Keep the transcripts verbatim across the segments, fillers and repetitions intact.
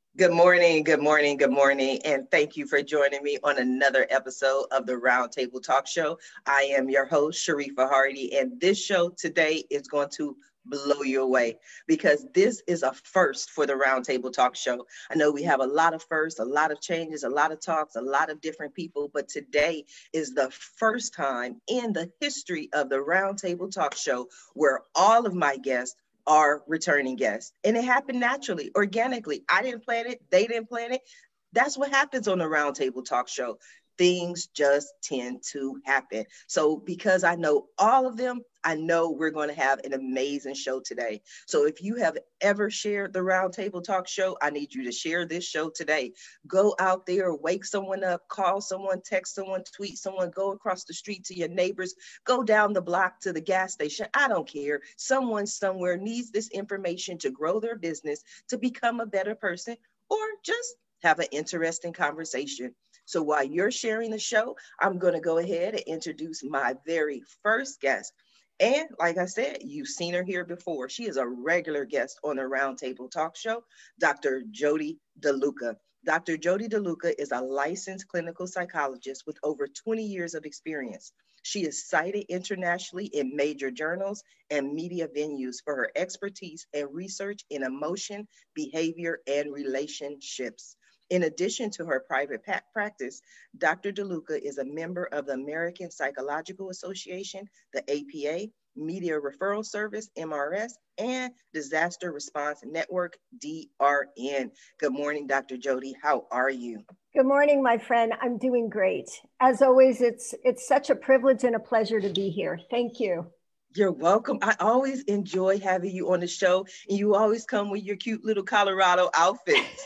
Good morning, good morning, good morning, and thank you for joining me on another episode of the Roundtable Talk Show. I am your host, Sharifa Hardy, and this show today is going to blow you away because this is a first for the Roundtable Talk Show. I know we have a lot of firsts, a lot of changes, a lot of talks, a lot of different people, but today is the first time in the history of the Roundtable Talk Show where all of my guests are returning guests. And it happened naturally, organically. I didn't plan it, they didn't plan it. That's what happens on the Roundtable Talk Show. Things just tend to happen. So, because I know all of them, I know we're going to have an amazing show today. So, if you have ever shared the Roundtable Talk Show, I need you to share this show today. Go out there, wake someone up, call someone, text someone, tweet someone, go across the street to your neighbors, go down the block to the gas station. I don't care. Someone somewhere needs this information to grow their business, to become a better person, or just have an interesting conversation. So while you're sharing the show, I'm going to go ahead and introduce my very first guest. And like I said, you've seen her here before. She is a regular guest on the Roundtable Talk Show, Doctor Jody DeLuca. Doctor Jody DeLuca is a licensed clinical psychologist with over twenty years of experience. She is cited internationally in major journals and media venues for her expertise and research in emotion, behavior, and relationships. In addition to her private practice, Doctor DeLuca is a member of the American Psychological Association, the A P A, Media Referral Service, M R S, and Disaster Response Network, D R N. Good morning, Doctor Jody. How are you? Good morning, my friend. I'm doing great. As always, it's it's such a privilege and a pleasure to be here. Thank you. You're welcome. I always enjoy having you on the show, and you always come with your cute little Colorado outfits.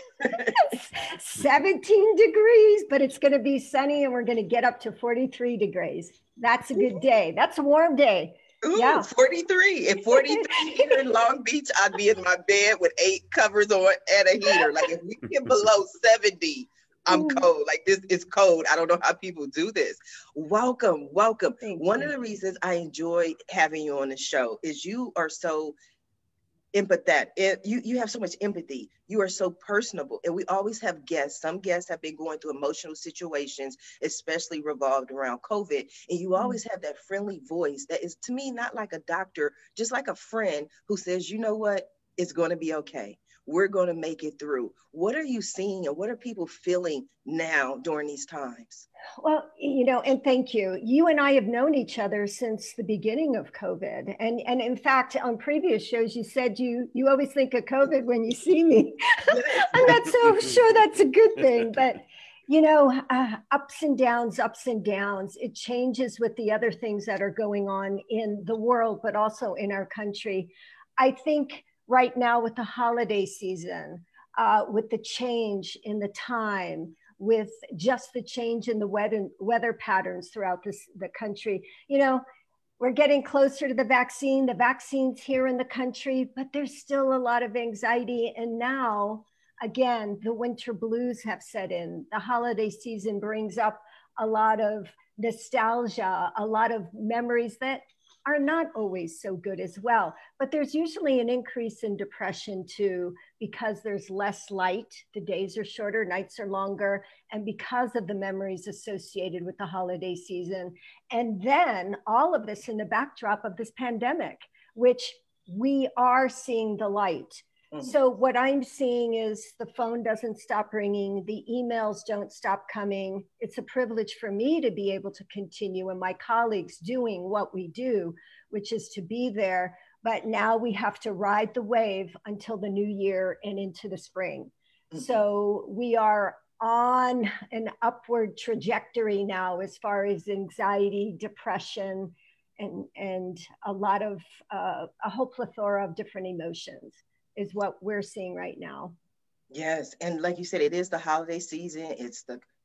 seventeen degrees, but it's going to be sunny, and we're going to get up to forty-three degrees. That's a good day. That's a warm day. Ooh, yeah. forty-three. If forty-three here in Long Beach, I'd be in my bed with eight covers on and a heater. Like if we get below seventy, I'm cold. Like this is cold. I don't know how people do this. Welcome, welcome. Thank One you. of the reasons I enjoy having you on the show is you are so empathetic. You you have so much empathy. You are so personable, and we always have guests. Some guests have been going through emotional situations, especially revolved around COVID, and you always have that friendly voice that is, to me, not like a doctor, just like a friend who says, you know what, it's going to be okay. We're going to make it through. What are you seeing, and what are people feeling now during these times? Well, you know, and thank you. You and I have known each other since the beginning of COVID. And and in fact, on previous shows, you said you you always think of COVID when you see me. I'm not so sure that's a good thing, but you know, uh, ups and downs, ups and downs. It changes with the other things that are going on in the world, but also in our country. I think right now with the holiday season, uh, with the change in the time, with just the change in the weather, weather patterns throughout this, the country. You know, we're getting closer to the vaccine. The vaccine's here in the country, but there's still a lot of anxiety. And now, again, the winter blues have set in. The holiday season brings up a lot of nostalgia, a lot of memories that are not always so good as well. But there's usually an increase in depression too, because there's less light, the days are shorter, nights are longer, and because of the memories associated with the holiday season. And then all of this in the backdrop of this pandemic, which we are seeing the light. Mm-hmm. So what I'm seeing is the phone doesn't stop ringing, the emails don't stop coming. It's a privilege for me to be able to continue and my colleagues doing what we do, which is to be there. But now we have to ride the wave until the new year and into the spring. Mm-hmm. So we are on an upward trajectory now as far as anxiety, depression, and, and a lot of, uh, a whole plethora of different emotions is what we're seeing right now. Yes. And like you said, it is the holiday season. It's the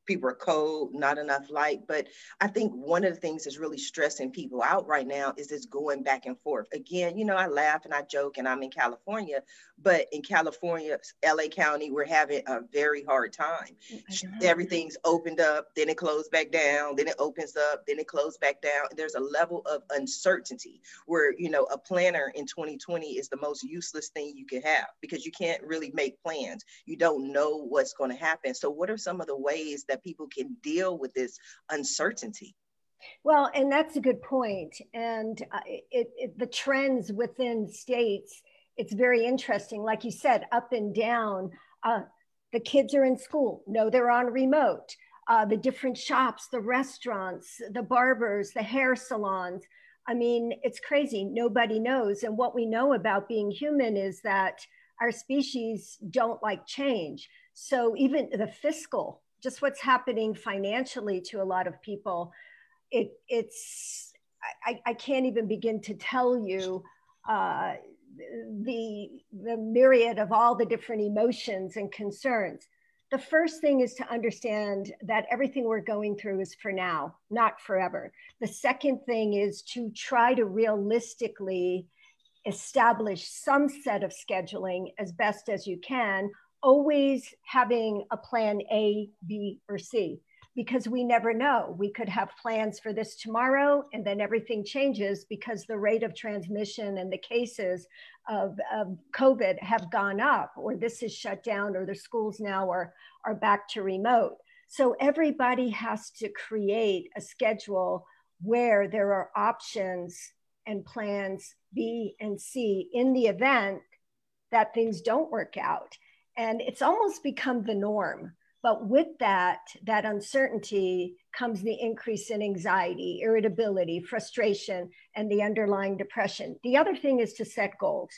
people are cold, not enough light. But I think one of the things that's really stressing people out right now is this going back and forth. Again, you know, I laugh and I joke and I'm in California, but in California, L A County, we're having a very hard time. Everything's opened up, then it closed back down, then it opens up, then it closed back down. There's a level of uncertainty where, you know, a planner in twenty twenty is the most useless thing you could have because you can't really make plans. You don't know what's going to happen. So what are some of the ways that people can deal with this uncertainty? Well, and that's a good point. And uh, it, it, the trends within states, it's very interesting. Like you said, up and down, uh, the kids are in school. No, they're on remote. Uh, the different shops, the restaurants, the barbers, the hair salons. I mean, it's crazy. Nobody knows. And what we know about being human is that our species don't like change. So even the fiscal, just what's happening financially to a lot of people, it, it's, I, I can't even begin to tell you uh, the, the myriad of all the different emotions and concerns. The first thing is to understand that everything we're going through is for now, not forever. The second thing is to try to realistically establish some set of scheduling as best as you can, always having a plan A, B, or C, because we never know. We could have plans for this tomorrow and then everything changes because the rate of transmission and the cases of, of COVID have gone up, or this is shut down, or the schools now are, are back to remote. So everybody has to create a schedule where there are options and plans B and C in the event that things don't work out. And it's almost become the norm. But with that, that uncertainty comes the increase in anxiety, irritability, frustration, and the underlying depression. The other thing is to set goals.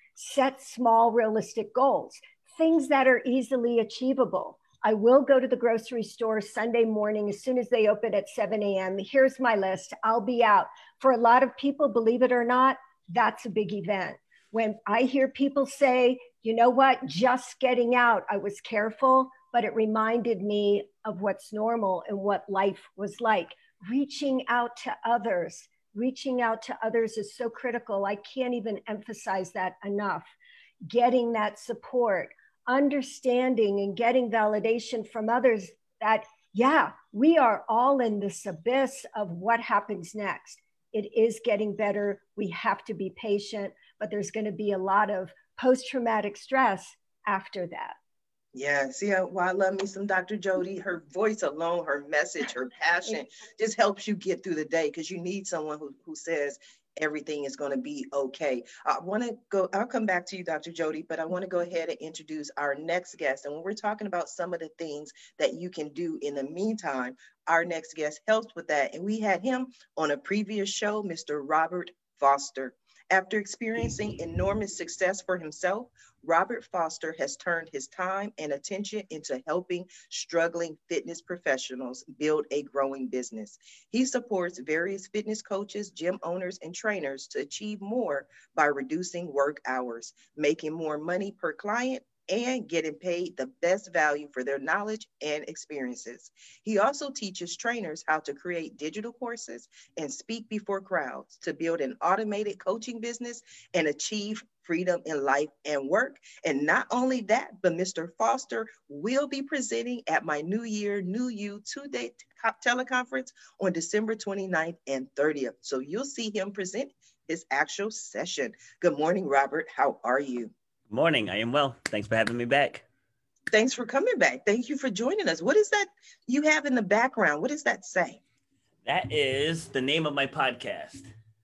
Set small, realistic goals, things that are easily achievable. I will go to the grocery store Sunday morning as soon as they open at seven a m Here's my list. I'll be out. For a lot of people, believe it or not, that's a big event. When I hear people say, you know what, just getting out, I was careful, but it reminded me of what's normal and what life was like. Reaching out to others, reaching out to others is so critical. I can't even emphasize that enough. Getting that support, understanding and getting validation from others that, yeah, we are all in this abyss of what happens next. It is getting better. We have to be patient, but there's going to be a lot of post-traumatic stress after that. Yeah, see, uh, well, I love me some Doctor Jody. Her voice alone, her message, her passion just helps you get through the day because you need someone who, who says everything is going to be okay. I want to go, I'll come back to you, Doctor Jody, but I want to go ahead and introduce our next guest. And when we're talking about some of the things that you can do in the meantime, our next guest helps with that. And we had him on a previous show, Mister Robert Foster. After experiencing enormous success for himself, Robert Foster has turned his time and attention into helping struggling fitness professionals build a growing business. He supports various fitness coaches, gym owners, and trainers to achieve more by reducing work hours, making more money per client, and getting paid the best value for their knowledge and experiences. He also teaches trainers how to create digital courses and speak before crowds to build an automated coaching business and achieve freedom in life and work. And not only that, but Mister Foster will be presenting at my New Year, New You two-day teleconference on December twenty-ninth and thirtieth. So you'll see him present his actual session. Good morning, Robert. How are you? Morning. I am well. Thanks for having me back. Thanks for coming back. Thank you for joining us. What is that you have in the background? What does that say? That is the name of my podcast,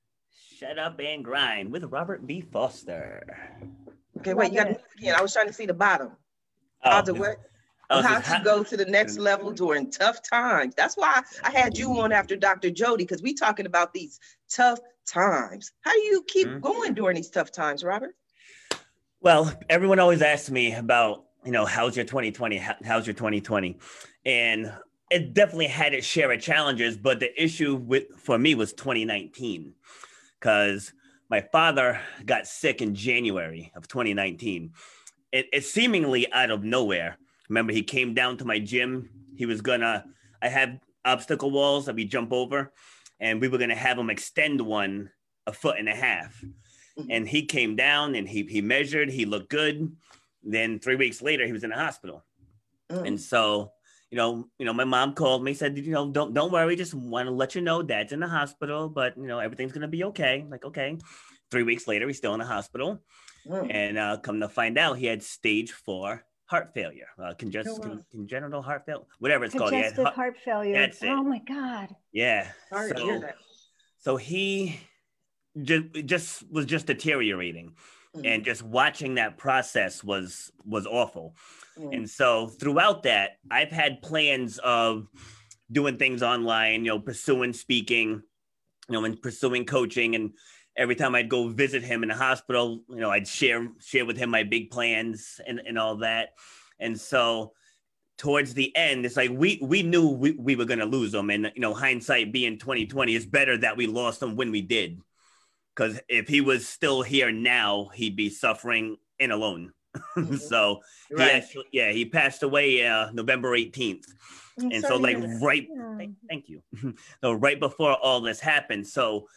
Shut Up and Grind with Robert B. Foster. Okay, wait, you got to move again. I was trying to see the bottom. Oh, how to what? Oh, how to go to the next level during tough times. That's why I had you on after Doctor Jody, because we talking about these tough times. How do you keep mm-hmm. going during these tough times, Robert? Well, everyone always asks me about, you know, how's your twenty twenty? How's your twenty twenty? And it definitely had its share of challenges, but the issue with for me was twenty nineteen, because my father got sick in January of twenty nineteen. It, it seemingly out of nowhere. remember he came down to my gym. He was gonna, I have obstacle walls that we jump over, and we were gonna have him extend one a foot and a half. And he came down and he he measured, he looked good. Then three weeks later, he was in the hospital. Mm. And so, you know, you know, my mom called me, said, you know, don't don't worry, just want to let you know Dad's in the hospital, but you know, everything's gonna be okay. I'm like, okay. Three weeks later, he's still in the hospital. Mm. And uh, come to find out, he had stage four heart failure, uh, congest- oh, wow. con- congenital heart failure, whatever it's Congestive called. Congestive heart, heart failure. That's it. Oh my God. Yeah. Sorry so, to hear that. So he just, just was just deteriorating. Mm-hmm. And just watching that process was was awful. Mm-hmm. And so throughout that, I've had plans of doing things online, you know, pursuing speaking, you know, and pursuing coaching. And every time I'd go visit him in the hospital, you know, I'd share share with him my big plans and, and all that. And so towards the end, it's like we we knew we, we were going to lose him. And, you know, hindsight being twenty twenty, it's better that we lost him when we did. Because if he was still here now, he'd be suffering and alone. Mm-hmm. So, right. he actually, yeah, he passed away uh, November eighteenth. I'm and so, like, right, yeah. thank you. So, right before all this happened, so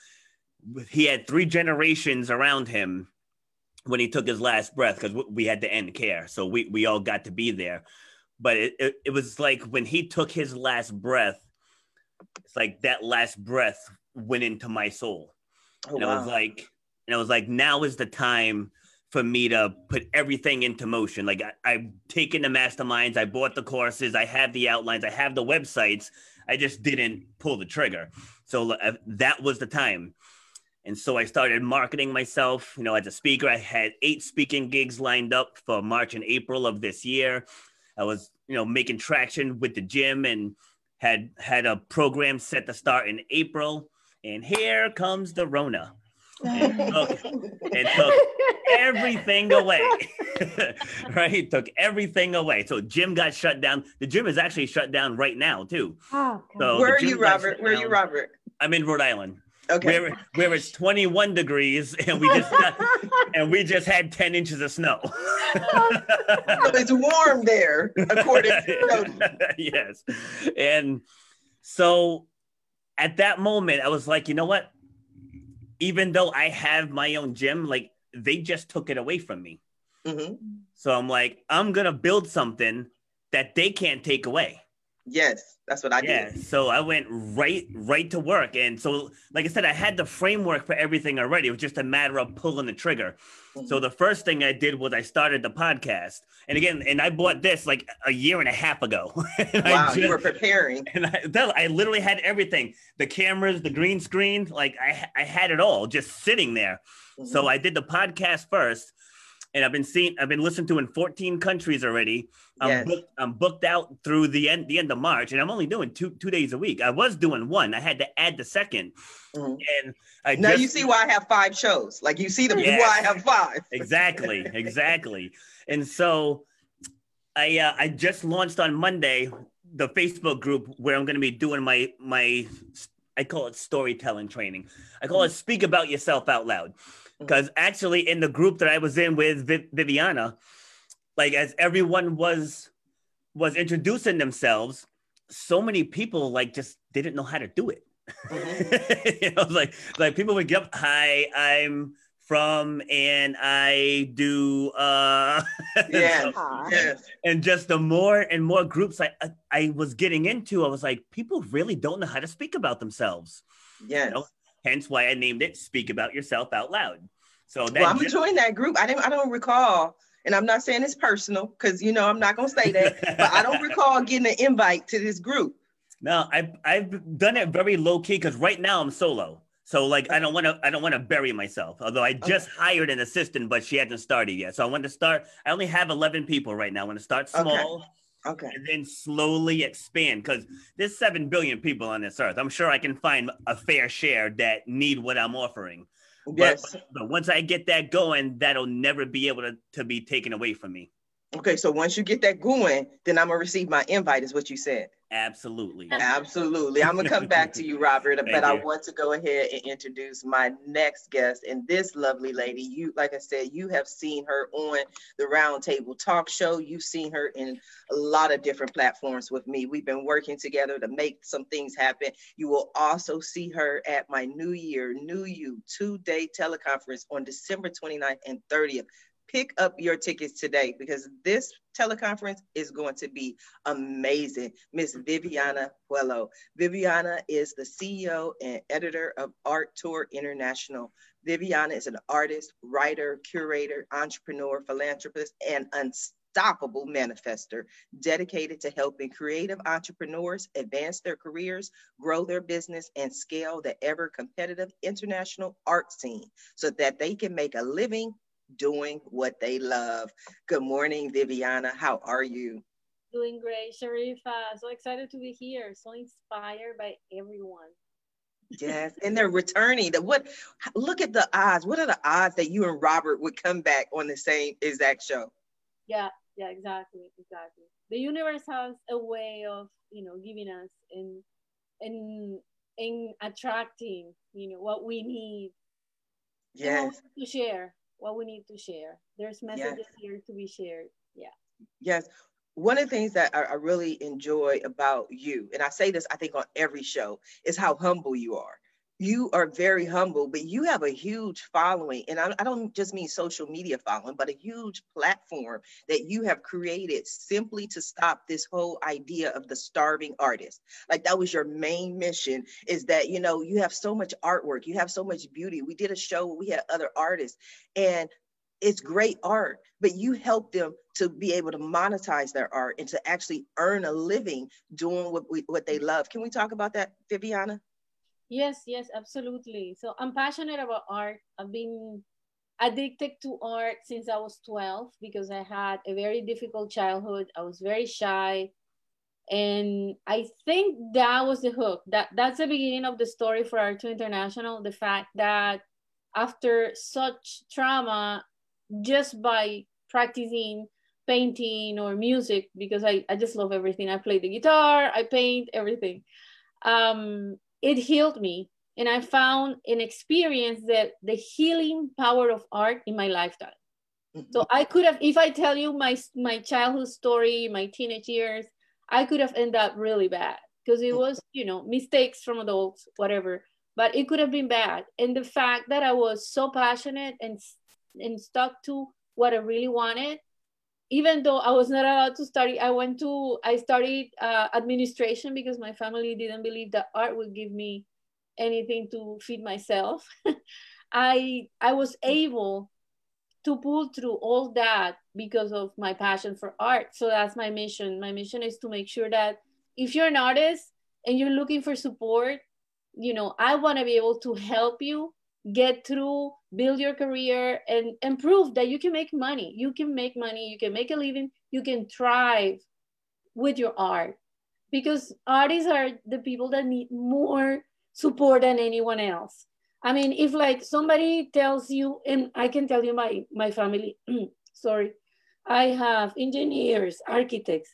he had three generations around him when he took his last breath, because we had to end care. So, we, we all got to be there. But it, it, it was like when he took his last breath, it's like that last breath went into my soul. Oh, and I wow. was like, and I was like, now is the time for me to put everything into motion. Like I, I've taken the masterminds, I bought the courses, I have the outlines, I have the websites. I just didn't pull the trigger. So uh, that was the time. And so I started marketing myself, you know, as a speaker. I had eight speaking gigs lined up for March and April of this year. I was, you know, making traction with the gym and had had a program set to start in April. And here comes the Rona. And took, and took everything away. Right? Took everything away. So gym got shut down. The gym is actually shut down right now, too. Oh, so where are you, Robert? Where are you, Robert? I'm in Rhode Island. Okay. Where, where it's twenty-one degrees and we just got, and we just had ten inches of snow. So it's warm there, according to Yes. And so at that moment, I was like, you know what? Even though I have my own gym, like they just took it away from me. Mm-hmm. So I'm like, I'm going to build something that they can't take away. Yes, that's what I did. Yeah, so I went right, right to work. And so, like I said, I had the framework for everything already. It was just a matter of pulling the trigger. Mm-hmm. So the first thing I did was I started the podcast. And again, and I bought this like a year and a half ago. Wow, just, you were preparing. And I, I literally had everything. The cameras, the green screen, like I, I had it all just sitting there. Mm-hmm. So I did the podcast first. And I've been seeing, I've been listened to in fourteen countries already. I'm, yes. booked, I'm booked out through the end, the end of March, and I'm only doing two two days a week. I was doing one. I had to add the second. Mm-hmm. And I now just, you see why I have five shows. Like you see the yes. why I have five. Exactly, exactly. And so I uh, I just launched on Monday the Facebook group where I'm going to be doing my my I call it storytelling training. I call it Speak About Yourself Out Loud. Because actually in the group that I was in with Viv- Viviana, like as everyone was was introducing themselves, so many people like just didn't know how to do it. Mm-hmm. You know, like like people would get up, hi, I'm from and I do uh yes. so, yes. And just the more and more groups I, I I was getting into, I was like, people really don't know how to speak about themselves. Yes. You know? Hence why I named it Speak About Yourself Out Loud. So that well, I'm just, joining that group. I didn't I don't recall, and I'm not saying it's personal because you know I'm not gonna say that, but I don't recall getting an invite to this group. No, I've I've done it very low key because right now I'm solo. So like I don't want to I don't want to bury myself. Although I just okay. hired an assistant, but she hasn't started yet. So I want to start. I only have eleven people right now. I want to start small. Okay. Okay. And then slowly expand because there's seven billion people on this earth. I'm sure I can find a fair share that need what I'm offering. Yes. But, but once I get that going, that'll never be able to, to be taken away from me. Okay. So once you get that going, then I'm going to receive my invite is what you said. Absolutely. Absolutely. I'm going to come back to you, Robert, but I you. want to go ahead and introduce my next guest. And this lovely lady, you, like I said, you have seen her on the Roundtable Talk Show. You've seen her in a lot of different platforms with me. We've been working together to make some things happen. You will also see her at my New Year, New You two-day teleconference on December twenty-ninth and thirtieth. Pick up your tickets today because this teleconference is going to be amazing. Miss Viviana Puello. Viviana is the C E O and editor of Art Tour International. Viviana is an artist, writer, curator, entrepreneur, philanthropist, and unstoppable manifester dedicated to helping creative entrepreneurs advance their careers, grow their business, and scale the ever competitive international art scene so that they can make a living doing what they love. Good morning, Viviana. How are you? Doing great, Sharifa. So excited to be here. So inspired by everyone. Yes, and they're returning. The what? Look at the odds. What are the odds that you and Robert would come back on the same exact show? Yeah, yeah, exactly, exactly. The universe has a way of, you know, giving us and and and attracting, you know, what we need. Yes. To share. What we need to share. There's messages yes. here to be shared. Yeah. Yes. One of the things that I, I really enjoy about you, and I say this, I think on every show, is how humble you are. You are very humble, but you have a huge following. And I, I don't just mean social media following, but a huge platform that you have created simply to stop this whole idea of the starving artist. Like that was your main mission, is that, you know, you have so much artwork, you have so much beauty. We did a show where we had other artists and it's great art, but you help them to be able to monetize their art and to actually earn a living doing what we, what they love. Can we talk about that, Viviana? Yes, yes, absolutely. So I'm passionate about art. I've been addicted to art since I was twelve because I had a very difficult childhood. I was very shy. And I think that was the hook. That, that's the beginning of the story for Art Tour International. The fact that after such trauma, just by practicing painting or music, because I, I just love everything. I play the guitar, I paint, everything. Um, it healed me. And I found and experienced that the healing power of art in my lifetime. Mm-hmm. So I could have, if I tell you my, my childhood story, my teenage years, I could have ended up really bad because it was, you know, mistakes from adults, whatever, but it could have been bad. And the fact that I was so passionate and, and stuck to what I really wanted, even though I was not allowed to study, I went to, I studied uh, administration because my family didn't believe that art would give me anything to feed myself. I, I was able to pull through all that because of my passion for art. So that's my mission. My mission is to make sure that if you're an artist and you're looking for support, you know, I want to be able to help you get through, build your career, and, and prove that you can make money. You can make money, you can make a living, you can thrive with your art. Because artists are the people that need more support than anyone else. I mean, if like somebody tells you, and I can tell you my, my family, sorry, I have engineers, architects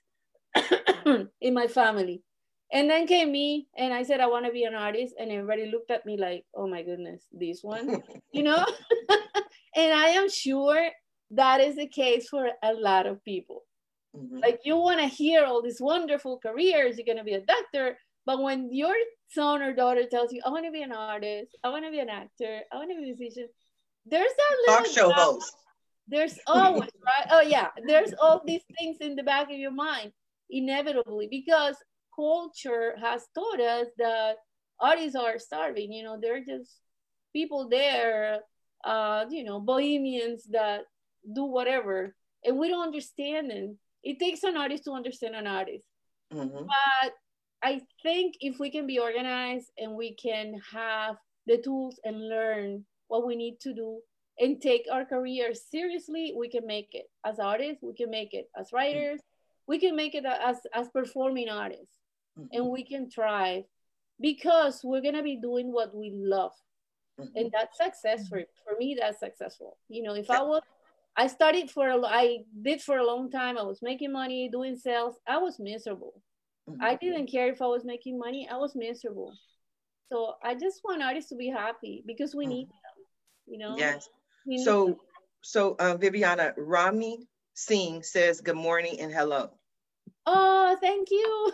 in my family. And then came me and I said, I want to be an artist. And everybody looked at me like, oh my goodness, this one, you know? And I am sure that is the case for a lot of people. Mm-hmm. Like you want to hear all these wonderful careers, you're going to be a doctor. But when your son or daughter tells you, I want to be an artist, I want to be an actor, I want to be a musician, there's that little talk show host. There's always, right? Oh yeah, there's all these things in the back of your mind, inevitably, because culture has taught us that artists are starving. You know, they're just people there, uh, you know, bohemians that do whatever, and we don't understand them. It takes an artist to understand an artist. Mm-hmm. But I think if we can be organized and we can have the tools and learn what we need to do and take our career seriously, we can make it. As artists, we can make it. As writers, we can make it as, as performing artists. Mm-hmm. And we can thrive because we're going to be doing what we love. Mm-hmm. And that's success for, for me, that's successful. You know, if I was, I studied for, a, I did for a long time. I was making money, doing sales. I was miserable. Mm-hmm. I didn't care if I was making money. I was miserable. So I just want artists to be happy because we mm-hmm. need them, you know? Yes. We so, need so uh, Viviana, Rami Singh says good morning and hello. Oh, thank you.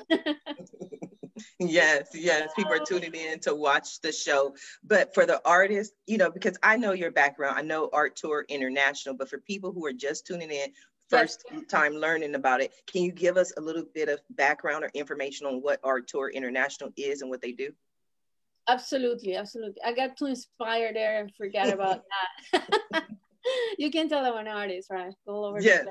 Yes, yes. People are tuning in to watch the show. But for the artists, you know, because I know your background, I know Art Tour International, but for people who are just tuning in, first yes. time learning about it, can you give us a little bit of background or information on what Art Tour International is and what they do? Absolutely, absolutely. I got too inspired there and forget about that. You can tell I'm an artist, right? Go over. Yes.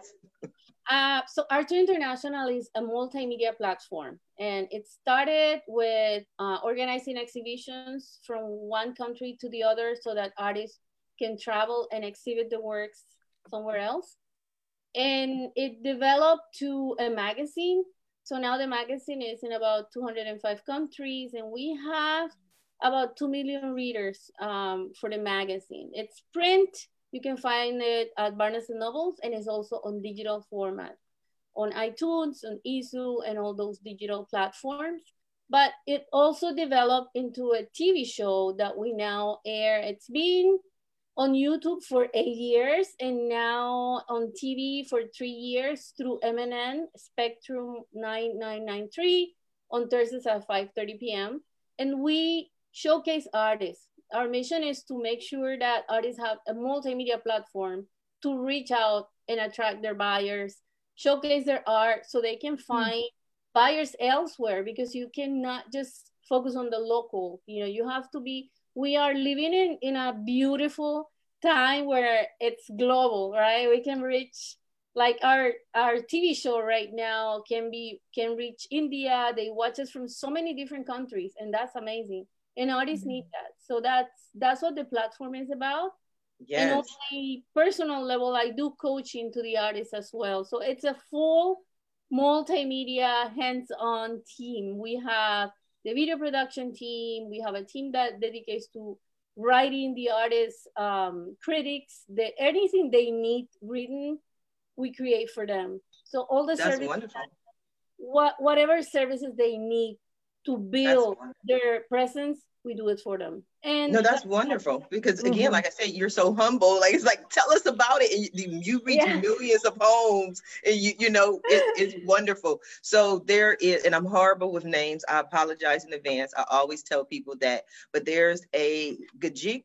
Uh, so Art Tour International is a multimedia platform, and it started with uh, organizing exhibitions from one country to the other so that artists can travel and exhibit the works somewhere else. And it developed to a magazine. So now the magazine is in about two hundred five countries, and we have about two million readers um, for the magazine. It's print. You can find it at Barnes and Nobles, and it's also on digital format on iTunes, on Izu, and all those digital platforms. But it also developed into a T V show that we now air. It's been on YouTube for eight years and now on T V for three years through M N N, Spectrum nine nine nine three on Thursdays at five thirty p m And we showcase artists. Our mission is to make sure that artists have a multimedia platform to reach out and attract their buyers, showcase their art so they can find mm. buyers elsewhere, because you cannot just focus on the local. You know, you have to be, we are living in, in a beautiful time where it's global, right? We can reach, like our, our T V show right now can be, can reach India. They watch us from so many different countries, and that's amazing. And artists mm-hmm. need that. So that's that's what the platform is about. Yes. And on a personal level, I do coaching to the artists as well. So it's a full multimedia hands-on team. We have the video production team. We have a team that dedicates to writing the artists' um, critics. The, anything they need written, we create for them. So all the that's services, wonderful. What, whatever services they need to build their presence, we do it for them. And no, that's wonderful, because again, mm-hmm. like I said, you're so humble. Like, it's like, tell us about it. And you, you reach yeah. millions of homes, and you, you know, it, it's wonderful. So there is, and I'm horrible with names. I apologize in advance. I always tell people that, but there's a Gajik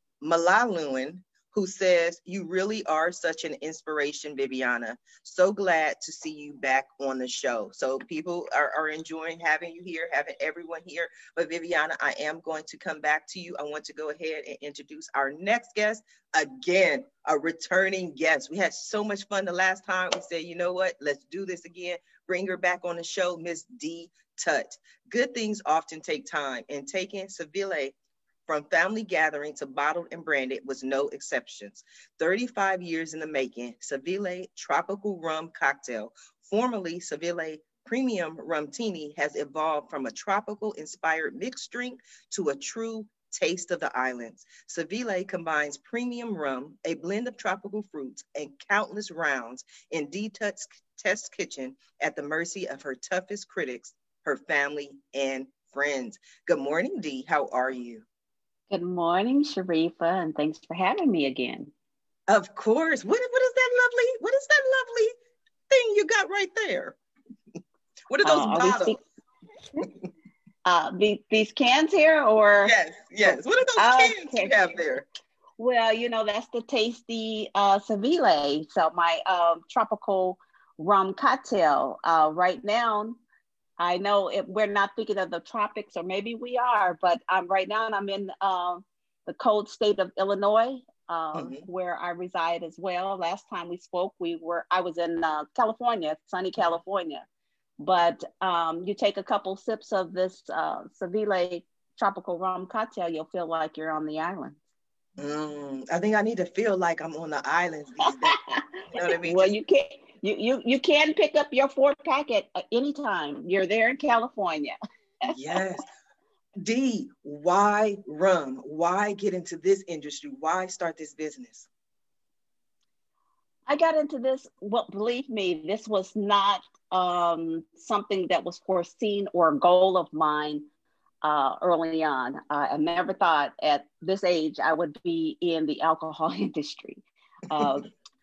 Malaluan who says, you really are such an inspiration, Viviana. So glad to see you back on the show. So people are, are enjoying having you here, having everyone here. But Viviana, I am going to come back to you. I want to go ahead and introduce our next guest. Again, a returning guest. We had so much fun the last time. We said, you know what, let's do this again. Bring her back on the show, Miss Dee Tut. Good things often take time, and taking Seville from family gathering to bottled and branded was no exceptions. thirty-five years in the making, Seville Tropical Rum Cocktail, formerly Seville Premium Rumtini, has evolved from a tropical-inspired mixed drink to a true taste of the islands. Seville combines premium rum, a blend of tropical fruits, and countless rounds in Dee Tut's test kitchen at the mercy of her toughest critics, her family and friends. Good morning, Dee. How are you? Good morning, Sharifa, and thanks for having me again. Of course. What, what is that lovely, what is that lovely thing you got right there? What are those uh, bottles? Speak, uh, these, these cans here, or? Yes, yes. What are those uh, cans okay. you have there? Well, you know, that's the tasty uh, Seville. So my um, tropical rum cocktail uh, right now. I know it, we're not thinking of the tropics, or maybe we are, but um, right now I'm in um, the cold state of Illinois, uh, mm-hmm. where I reside as well. Last time we spoke, we were I was in uh, California, sunny California. But um, you take a couple sips of this uh, Seville tropical rum cocktail, you'll feel like you're on the island. Mm, I think I need to feel like I'm on the islands these days. You know what I mean? Well, you can't. You, you you can pick up your four packet at any time. You're there in California. Yes. Dee, why rum? Why get into this industry? Why start this business? I got into this, well, believe me, this was not um, something that was foreseen or a goal of mine uh, early on. Uh, I never thought at this age I would be in the alcohol industry. Uh,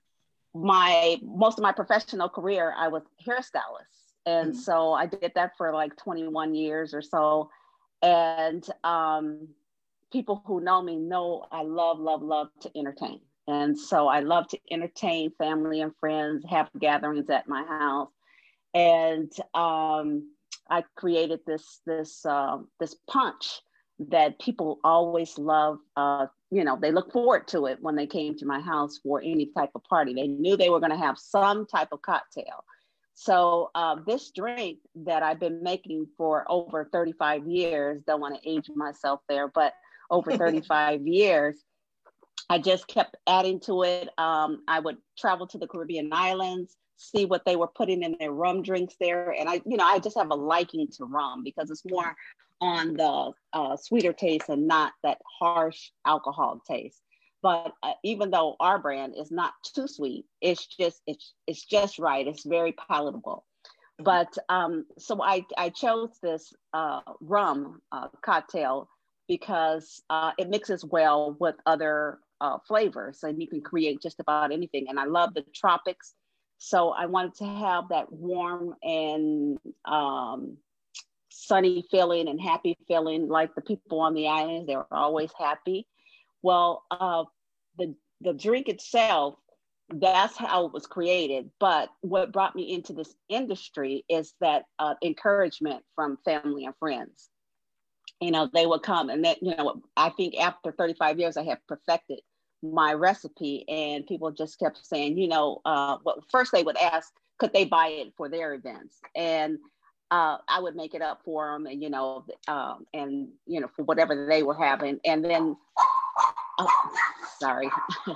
my most of my professional career, I was hairstylist. And mm-hmm. so I did that for like twenty-one years or so. And um, people who know me know I love, love, love to entertain. And so I love to entertain family and friends, have gatherings at my house. And um, I created this, this, uh, this punch that people always love. Uh, you know, they look forward to it when they came to my house for any type of party. They knew they were going to have some type of cocktail. So uh, this drink that I've been making for over thirty-five years, don't want to age myself there, but over thirty-five years, I just kept adding to it. Um, I would travel to the Caribbean islands, see what they were putting in their rum drinks there. And I, you know, I just have a liking to rum because it's more on the uh, sweeter taste and not that harsh alcohol taste. But uh, even though our brand is not too sweet, it's just it's it's just right. It's very palatable. Mm-hmm. But um, so I I chose this uh, rum uh, cocktail because uh, it mixes well with other uh, flavors, and you can create just about anything. And I love the tropics, so I wanted to have that warm and um, sunny feeling and happy feeling, like the people on the islands. They were always happy. Well, uh, the, the drink itself, that's how it was created. But what brought me into this industry is that uh, encouragement from family and friends. You know, they would come and that, you know, I think after thirty-five years, I have perfected my recipe, and people just kept saying, you know, uh, well, first they would ask, could they buy it for their events? And Uh, I would make it up for them, and you know, um, and you know, for whatever they were having, and then, oh, sorry,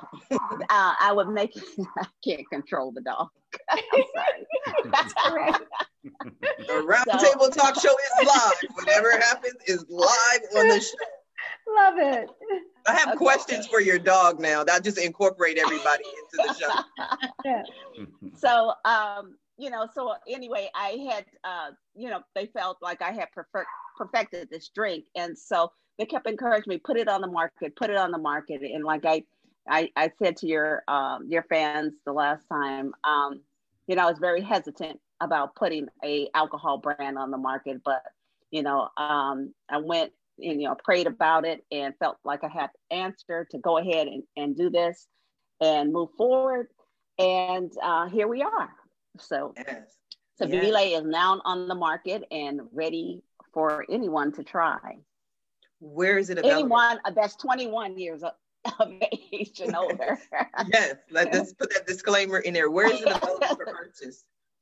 uh, I would make. I can't control the dog. I'm sorry. The Roundtable so, Talk Show is live. Whatever happens is live on the show. Love it. I have okay. questions for your dog now. That just incorporate everybody into the show. Yeah. So. Um, You know, so anyway, I had, uh, you know, they felt like I had perfect, perfected this drink. And so they kept encouraging me, put it on the market, put it on the market. And like I, I, I said to your, um, your fans the last time, um, you know, I was very hesitant about putting a alcohol brand on the market, but, you know, um, I went and, you know, prayed about it and felt like I had the answer to go ahead and, and do this and move forward. And uh, here we are. So, yes. so yes. Sevile is now on the market and ready for anyone to try. Where is it available? Anyone that's twenty-one years of age and older. Yes, let's put that disclaimer in there. Where is it available for purchase?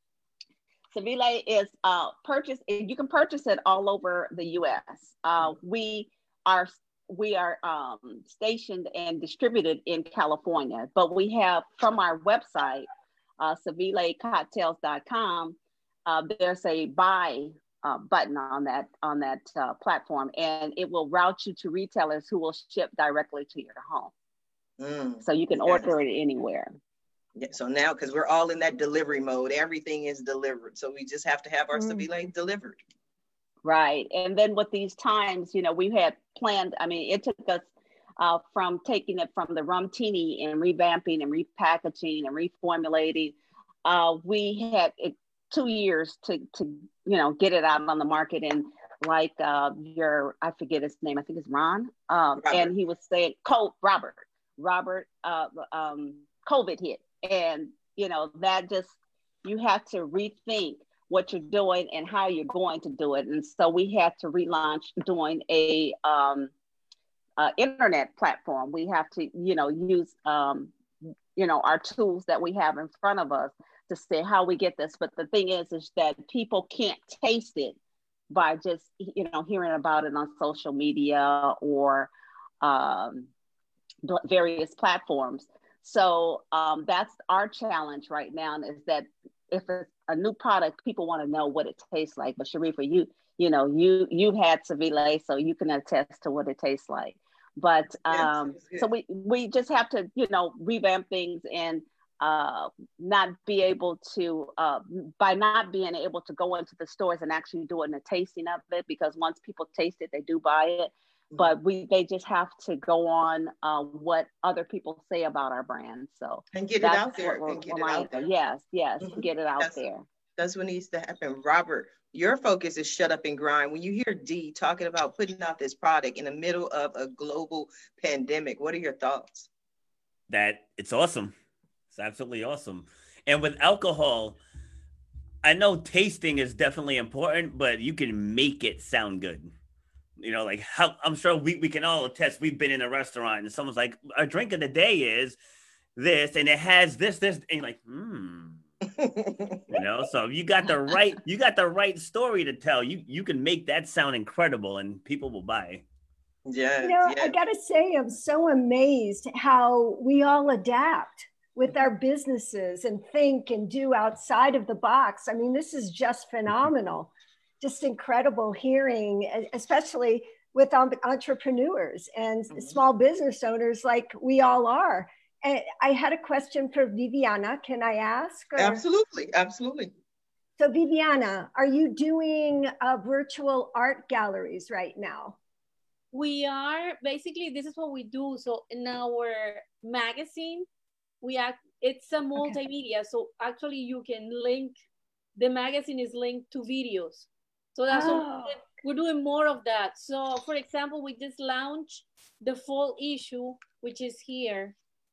Sevile is uh, purchased. You can purchase it all over the U S. Uh, we are we are um, stationed and distributed in California, but we have from our website. Uh, Sevile Cocktails dot com. Uh, there's a buy uh, button on that on that uh, platform, and it will route you to retailers who will ship directly to your home. Mm, so you can yes. order it anywhere. Yeah, so now, because we're all in that delivery mode, everything is delivered. So we just have to have our mm. Sevile delivered. Right, and then with these times, you know, we had planned. I mean, it took us. Uh, from taking it from the Rumtini and revamping and repackaging and reformulating, uh, we had it, two years to, to, you know, get it out on the market. And like uh, your, I forget his name, I think it's Ron, um, and he was saying, Co- Robert, Robert, uh, um, COVID hit. And, you know, that just, you have to rethink what you're doing and how you're going to do it. And so we had to relaunch doing a, um, Uh, internet platform. We have to, you know, use, um, you know, our tools that we have in front of us to say how we get this. But the thing is, is that people can't taste it by just, you know, hearing about it on social media or um, various platforms. So um, that's our challenge right now, is that if it's a new product, people want to know what it tastes like. But Sharifa, you, you know, you, you've had Sevile, so you can attest to what it tastes like. But um, yes, so we, we just have to, you know, revamp things and uh, not be able to, uh, by not being able to go into the stores and actually doing a tasting of it, because once people taste it, they do buy it. But we, they just have to go on uh, what other people say about our brand. So and get it out there. And get it out there. Yes, yes, mm-hmm. Get it out that's, there. That's what needs to happen. Robert, your focus is shut up and grind. When you hear Dee talking about putting out this product in the middle of a global pandemic, what are your thoughts? That it's awesome. It's absolutely awesome. And with alcohol, I know tasting is definitely important, but you can make it sound good. You know, like how I'm sure we, we can all attest. We've been in a restaurant and someone's like, our drink of the day is this, and it has this, this, and you're like, hmm. You know, so you got the right, you got the right story to tell. You you can make that sound incredible, and people will buy. Yeah, you know, yeah. I gotta say, I'm so amazed how we all adapt with our businesses and think and do outside of the box. I mean, this is just phenomenal, just incredible hearing, especially with entrepreneurs and mm-hmm. small business owners like we all are. And I had a question for Viviana. Can I ask? Or? Absolutely, absolutely. So Viviana, are you doing uh, virtual art galleries right now? We are, basically, this is what we do. So in our magazine, we act, it's a multimedia. Okay. So actually you can link, the magazine is linked to videos. So that's oh. what we're doing more of that. So for example, we just launched the fall issue, which is here.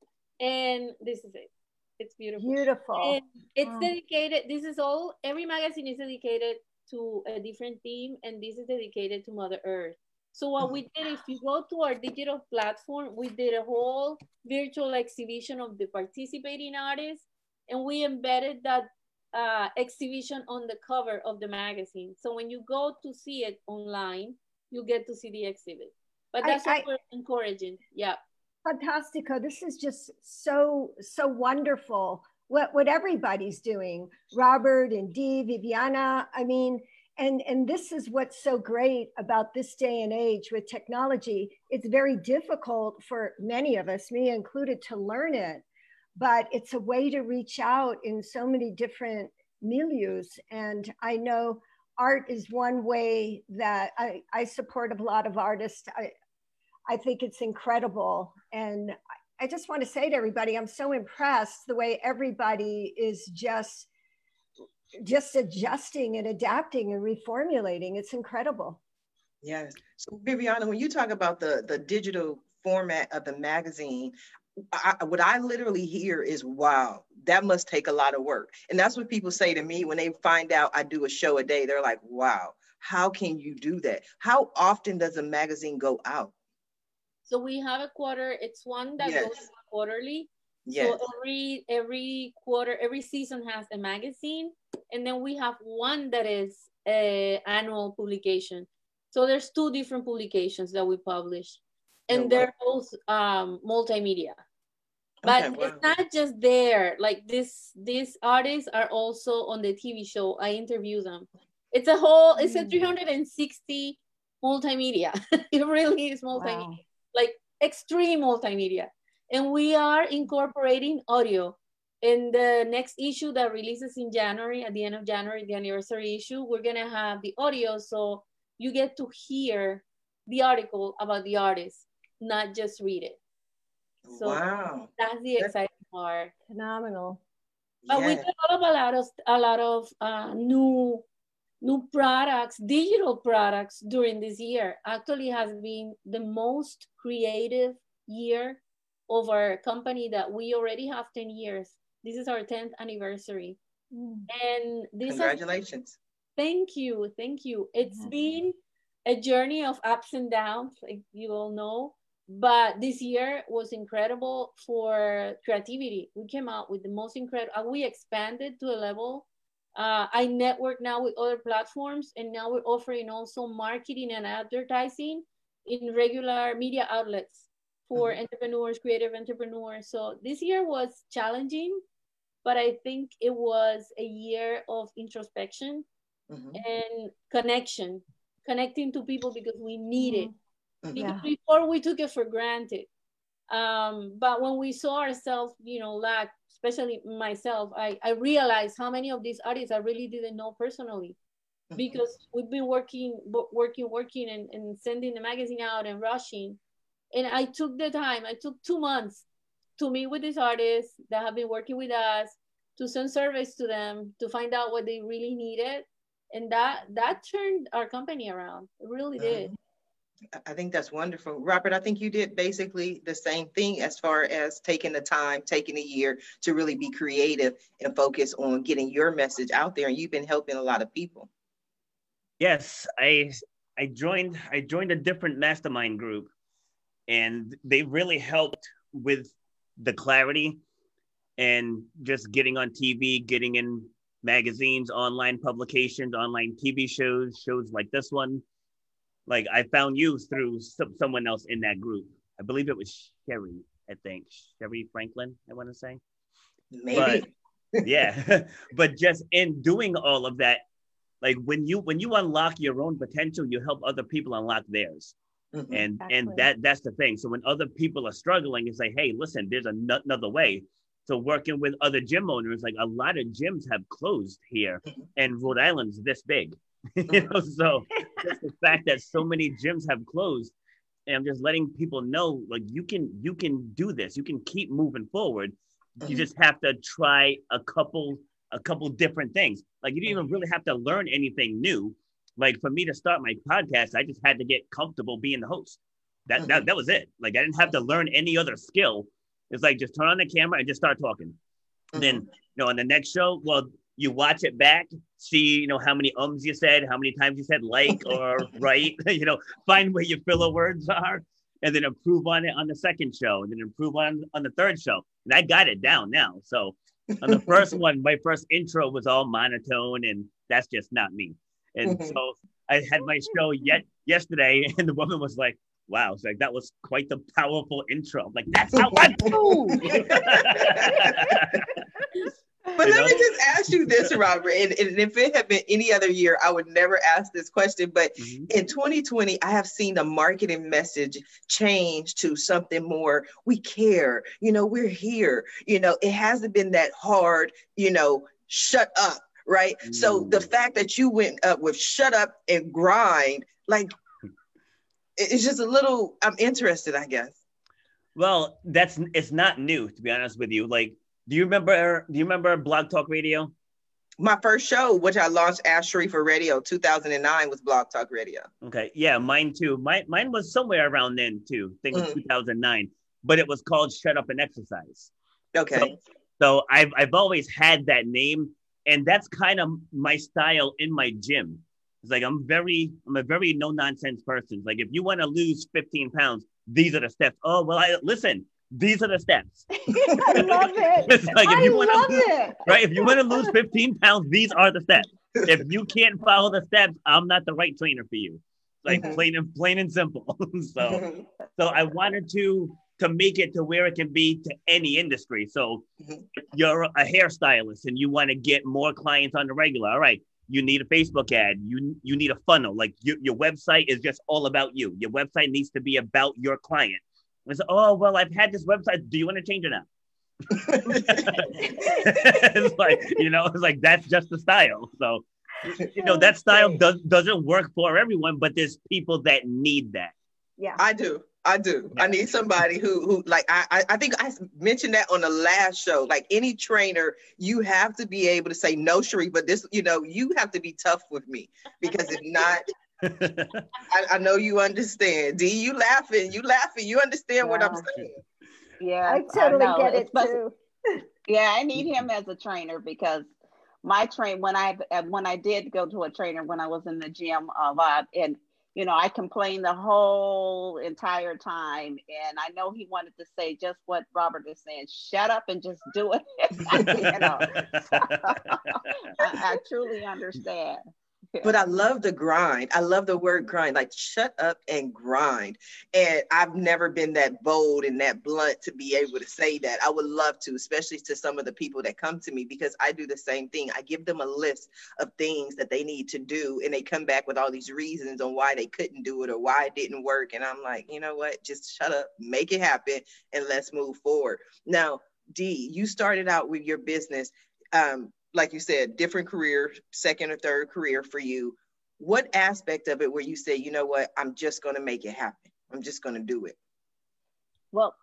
And this is it. It's beautiful. Beautiful. And it's oh. dedicated, this is all, every magazine is dedicated to a different theme, and this is dedicated to Mother Earth. So what we did, if you go to our digital platform, we did a whole virtual exhibition of the participating artists, and we embedded that uh, exhibition on the cover of the magazine. So when you go to see it online, you get to see the exhibit. But that's I, what I, we're encouraging. Yeah. Fantastico. This is just so, so wonderful. What, what everybody's doing, Robert and Dee, Viviana, I mean, And, and this is what's so great about this day and age with technology. It's very difficult for many of us, me included, to learn it, but it's a way to reach out in so many different milieus. And I know art is one way that I, I support a lot of artists. I, I think it's incredible. And I just want to say to everybody, I'm so impressed the way everybody is just just adjusting and adapting and reformulating. It's incredible. Yes. So Viviana, when you talk about the, the digital format of the magazine, I, what I literally hear is, wow, that must take a lot of work. And that's what people say to me when they find out I do a show a day. They're like, wow, how can you do that? How often does a magazine go out? So we have a quarter, it's one that yes. goes quarterly. Yes. So every every quarter, every season has a magazine, and then we have one that is a annual publication. So there's two different publications that we publish, and oh, they're wow. both um, multimedia. But okay, wow. it's not just there. Like this, these artists are also on the T V show. I interview them. It's a whole. It's a three hundred sixty multimedia. It really is multimedia, wow. like extreme multimedia. And we are incorporating audio. In the next issue that releases in January, at the end of January, the anniversary issue, we're gonna have the audio, so you get to hear the article about the artist, not just read it. So wow. that's the exciting part. Phenomenal. But yeah. we develop a lot of a lot of uh, new new products, digital products during this year. Actually, has been the most creative year of our company that we already have ten years. This is our tenth anniversary. Mm. And this Congratulations. Has, thank you, thank you. It's mm-hmm. been a journey of ups and downs, like you all know, but this year was incredible for creativity. We came out with the most incredible, we expanded to a level. Uh, I network now with other platforms, and now we're offering also marketing and advertising in regular media outlets for mm-hmm. entrepreneurs, creative entrepreneurs. So this year was challenging, but I think it was a year of introspection mm-hmm. and connection, connecting to people because we need it. Mm-hmm. Because yeah. before we took it for granted. Um, but when we saw ourselves, you know, lack especially myself, I, I realized how many of these artists I really didn't know personally, because we've been working, working, working, and, and sending the magazine out and rushing. And I took the time, I took two months to meet with these artists that have been working with us, to send surveys to them, to find out what they really needed. And that that turned our company around. It really did. I think that's wonderful. Robert, I think you did basically the same thing as far as taking the time, taking a year to really be creative and focus on getting your message out there. And you've been helping a lot of people. Yes, I I joined I joined a different mastermind group, and they really helped with the clarity and just getting on T V, getting in magazines, online publications, online T V shows, shows like this one. Like I found you through some, someone else in that group. I believe it was Sherry, I think. Sherry Franklin, I want to say. Maybe. But, yeah, but just in doing all of that, like when you when you unlock your own potential, you help other people unlock theirs. Mm-hmm. And exactly. and that that's the thing. So when other people are struggling, it's like, hey, listen, there's an- another way. So working with other gym owners, like a lot of gyms have closed here, and Rhode Island's this big. You know, so just the fact that so many gyms have closed, and I'm just letting people know, like you can you can do this. You can keep moving forward. You just have to try a couple a couple different things. Like you don't even really have to learn anything new. Like for me to start my podcast, I just had to get comfortable being the host. That mm-hmm. that, that was it. Like I didn't have to learn any other skill. It's like just turn on the camera and just start talking. Mm-hmm. Then, you know, on the next show, well, you watch it back, see, you know, how many ums you said, how many times you said like or right, you know, find where your filler words are, and then improve on it on the second show, and then improve on on the third show. And I got it down now. So on the first one, my first intro was all monotone, and that's just not me. And mm-hmm. so I had my show yet yesterday, and the woman was like, wow, it's like that was quite the powerful intro. I'm like, that's how I do. But you let know? me just ask you this, Robert, and, and if it had been any other year, I would never ask this question. But mm-hmm. in twenty twenty, I have seen the marketing message change to something more, we care, you know, we're here. You know, it hasn't been that hard, you know, shut up, right? Mm. So the fact that you went up with shut up and grind, like, it's just a little, I'm interested, I guess. Well, that's, it's not new, to be honest with you. Like, do you remember, do you remember Blog Talk Radio? My first show, which I launched Ask Sharifa Radio, two thousand nine, was Blog Talk Radio. Okay. Yeah, mine too. My, mine was somewhere around then too. I think it was mm. two thousand nine, but it was called Shut Up and Exercise. Okay. So, so I've, I've always had that name, and that's kind of my style in my gym. It's like, I'm very, I'm a very no nonsense person. Like if you want to lose fifteen pounds, these are the steps. Oh, well, I listen, these are the steps. I love it. It's like, if I you wanna love lose, it. Right. If you want to lose fifteen pounds, these are the steps. If you can't follow the steps, I'm not the right trainer for you. Like mm-hmm. plain and plain and simple. so, mm-hmm. so I wanted to, to make it to where it can be to any industry. So mm-hmm. if you're a hairstylist and you want to get more clients on the regular, all right, you need a Facebook ad. You you need a funnel. Like you, your website is just all about you. Your website needs to be about your client. It's like, oh, well, I've had this website. Do you want to change it now? It's like, you know, it's like, that's just the style. So, you know, that style does, doesn't work for everyone, but there's people that need that. Yeah, I do. I do. Yeah. I need somebody who, who like, I, I think I mentioned that on the last show. Like any trainer, you have to be able to say, no, Sharif, but this, you know, you have to be tough with me, because if not, I, I know you understand. D, you laughing, you laughing, you understand yeah. what I'm saying. Yeah, I totally I get it too. Yeah, I need him as a trainer, because my train, when I, when I did go to a trainer, when I was in the gym a lot, and you know, I complained the whole entire time, and I know he wanted to say just what Robert is saying: shut up and just do it. You know, so, I, I truly understand. But I love the grind. I love the word grind, like shut up and grind. And I've never been that bold and that blunt to be able to say that. I would love to, especially to some of the people that come to me, because I do the same thing. I give them a list of things that they need to do, and they come back with all these reasons on why they couldn't do it or why it didn't work. And I'm like, you know what, just shut up, make it happen, and let's move forward. Now, Dee, you started out with your business, um, like you said, different career, second or third career for you. What aspect of it where you say, you know what, I'm just going to make it happen. I'm just going to do it? Well,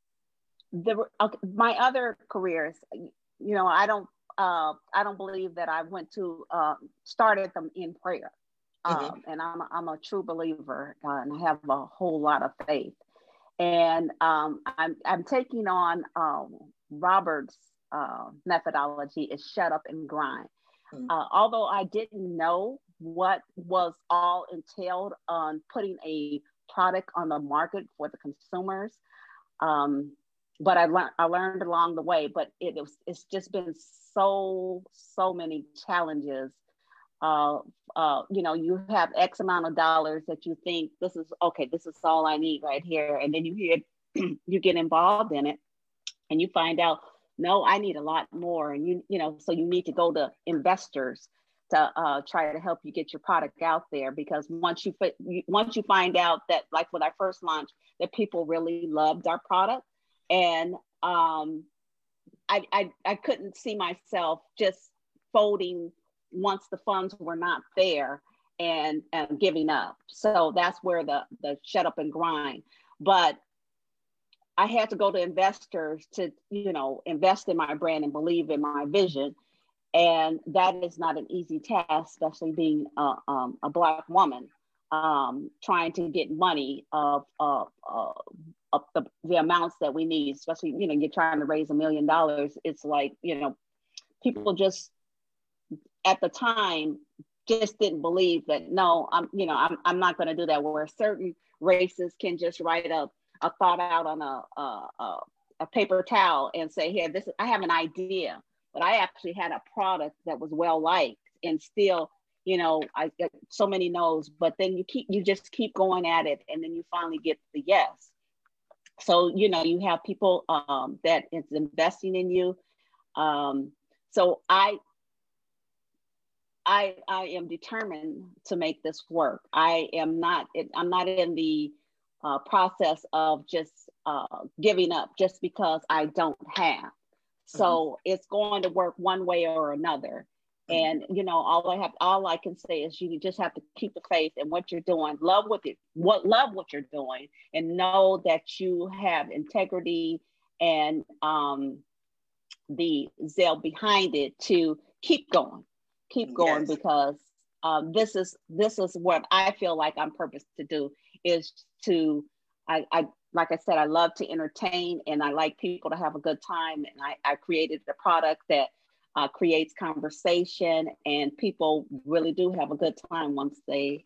the uh, my other careers, you know, I don't uh, I don't believe that I went to uh, started them in prayer, Mm-hmm. um, and I'm a, I'm a true believer, uh, and I have a whole lot of faith. And um, I'm I'm taking on um, Robert's uh, methodology is shut up and grind. Mm-hmm. Uh, although I didn't know what was all entailed on putting a product on the market for the consumers. Um, but I learned I learned along the way. But it, it was it's just been so so many challenges. Uh, uh, you know, you have X amount of dollars that you think this is okay. This is all I need right here, and then you hear you get involved in it, and you find out no, I need a lot more, and you you know, so you need to go to investors to uh, try to help you get your product out there, because once you, you once you find out that, like when I first launched, that people really loved our product, and um, I, I I couldn't see myself just folding once the funds were not there and and giving up. So that's where the the shut up and grind. But I had to go to investors to, you know, invest in my brand and believe in my vision. And that is not an easy task, especially being a, um, a Black woman, um, trying to get money of, of, of, of the, the amounts that we need, especially, you know, you're trying to raise a million dollars. It's like, you know, people just, at the time, just didn't believe that, no, I'm, you know, I'm, I'm not going to do that, where certain races can just write up a thought out on a, a, a, a paper towel and say, here, this is, I have an idea. But I actually had a product that was well liked, and still, you know, I get so many no's, but then you keep, you just keep going at it, and then you finally get the yes. So, you know, you have people um, that is investing in you. Um, so I, I, I am determined to make this work. I am not, I'm not in the uh, process of just uh, giving up just because I don't have. So mm-hmm. It's going to work one way or another. Mm-hmm. And, you know, all I have, all I can say is you just have to keep the faith in what you're doing, love what it, what, love what you're doing, and know that you have integrity and um, the zeal behind it to keep going, keep going, yes. Because um, this is, this is what I feel like I'm purposed to do, is to, I, I, like I said, I love to entertain, and I like people to have a good time. And I, I created a product that uh, creates conversation, and people really do have a good time once they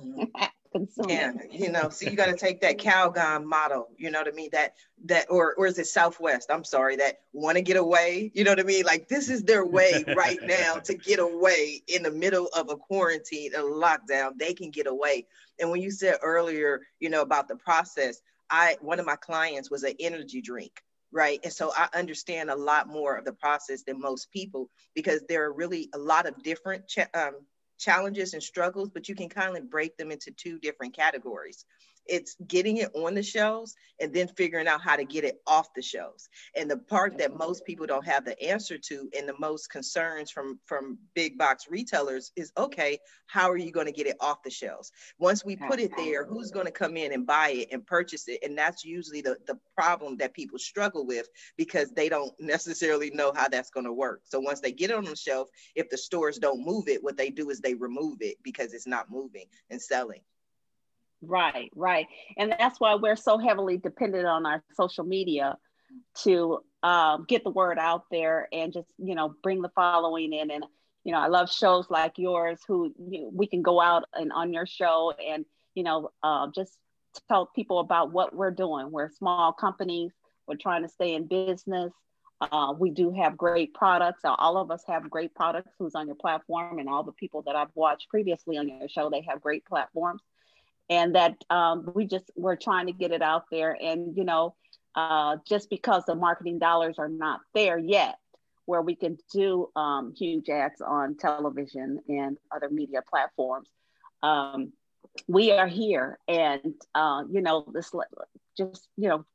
consume yeah, it. You know, so you got to take that Calgon model, you know what I mean? That, that, or, or is it Southwest? I'm sorry, that want to get away, you know what I mean? Like, this is their way right now to get away in the middle of a quarantine, a lockdown. They can get away. And when you said earlier, you know, about the process, I, one of my clients was an energy drink, right? And so I understand a lot more of the process than most people, because there are really a lot of different ch- um, challenges and struggles, but you can kind of break them into two different categories. It's getting it on the shelves and then figuring out how to get it off the shelves. And the part that most people don't have the answer to, and the most concerns from, from big box retailers is, okay, how are you going to get it off the shelves? Once we put it there, who's going to come in and buy it and purchase it? And that's usually the, the problem that people struggle with, because they don't necessarily know how that's going to work. So once they get it on the shelf, if the stores don't move it, what they do is they remove it because it's not moving and selling. Right, right. And that's why we're so heavily dependent on our social media to um, get the word out there and just, you know, bring the following in. And, you know, I love shows like yours, who you know, we can go out and on your show and, you know, uh, just tell people about what we're doing. We're small companies. We're trying to stay in business. Uh, we do have great products. All of us have great products who's on your platform, and all the people that I've watched previously on your show, they have great platforms. And that um, we just, we're trying to get it out there. And, you know, uh, just because the marketing dollars are not there yet, where we can do um, huge ads on television and other media platforms, um, we are here. And, uh, you know, this just, you know, give